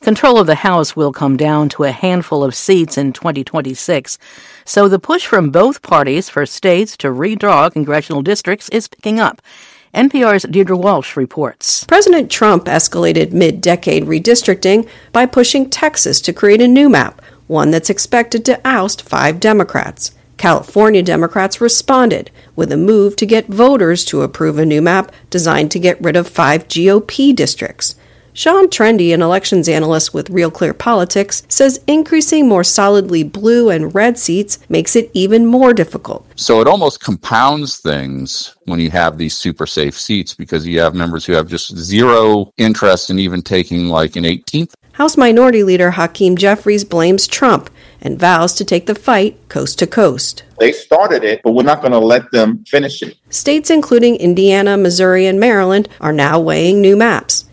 Control of the House will come down to a handful of seats in 2026, so the push from both parties for states to redraw congressional districts is picking up. NPR's Deirdre Walsh reports. President Trump escalated mid-decade redistricting by pushing Texas to create a new map, one that's expected to oust 5 Democrats. California Democrats responded with a move to get voters to approve a new map designed to get rid of 5 GOP districts. Sean Trendy, an elections analyst with Real Clear Politics, says increasing more solidly blue and red seats makes it even more difficult. So it almost compounds things when you have these super safe seats because you have members who have just zero interest in even taking like an 18th. House Minority Leader Hakeem Jeffries blames Trump and vows to take the fight coast to coast. They started it, but we're not going to let them finish it. States including Indiana, Missouri, and Maryland are now weighing new maps.